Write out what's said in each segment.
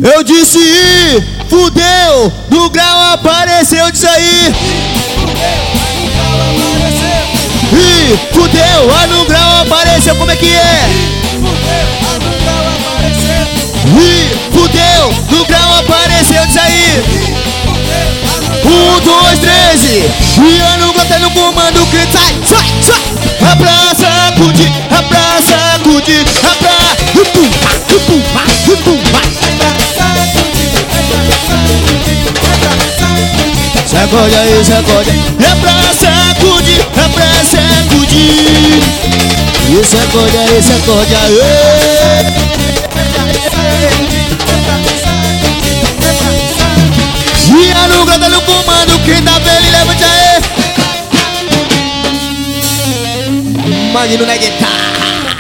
Eu disse fudeu, no grau apareceu disso aí. Fudeu, lá no grau apareceu, como é que é? Fudeu, no grau apareceu disso aí. 1, 2, 13. E eu não gostei no comando que sai, sai, sai. Abraça, sacude, abraça, sacude, abraça. Sacode aí, sacode. Abraça, sacude, abraça, sacude. E sacode aí, sacode aí. E a nuga tá no comando, quem tá bem, levante aí. Magno na guitarra.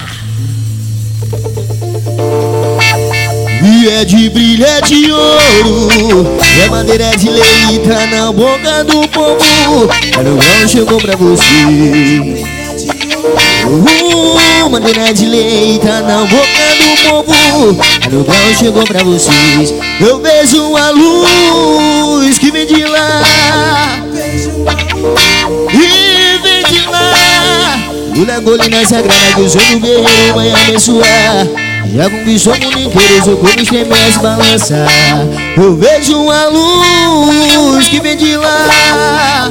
E é de brilho, é de ouro, é madeira de lei, tá na boca do povo. A Nugrão chegou pra você. Madeira de lei, tá na boca do povo. A Nugrão chegou pra vocês. Eu vejo a luz que vem de lá, e vem de lá. O Lagolina sagrada que o sonho do guerreiro vai abençoar. Já conquistou o mundo inteiro, seu corpo estremece, balança. Eu vejo uma luz que vem de lá,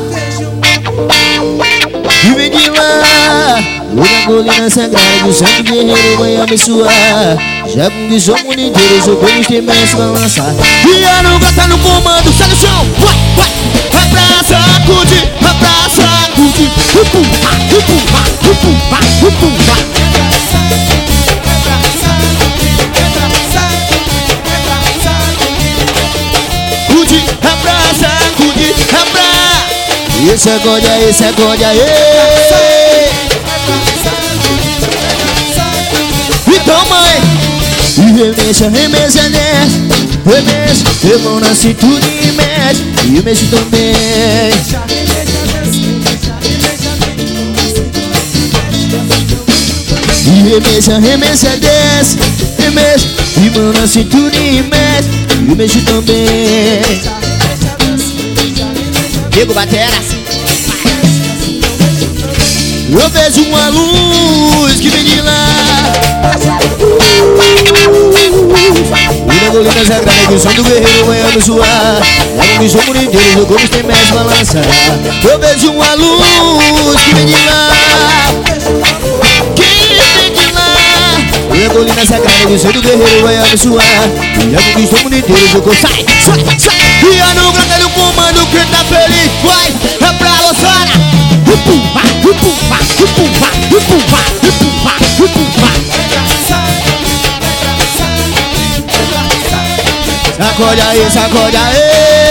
que vem de lá. O Lagolina sagrada que o santo guerreiro vai abençoar. Já conquistou o mundo inteiro, seu corpo estremece, balança. E a nuga tá no comando, sai no chão, vai, vai. Abraça, acude, abraça, acude. Cude, abraça, cude, abraça. E sacode aí, sacode aí. Então mãe, e remexa, remexa, desce. Remexa, remão na cintura e mexe. E eu mexo também. E remexa, remexa, desce. Remexa, remão na cintura e mexe. E eu mexo também. Diego Bateras. Eu vejo uma luz que vem de lá. O Lagolina sagrada que o som do guerreiro vai abençoar. Já conquistou o mundo inteiro, seu corpo estremece, balança. Eu vejo uma luz que vem de lá, que vem de lá. O Lagolina sagrada que o som do guerreiro vai abençoar. Já conquistou o mundo inteiro, seu corpo sai, sai, sai. E a nuga tá no comando, quem tá feliz vai, é pra Lossana. Sacode aí, sacode aí.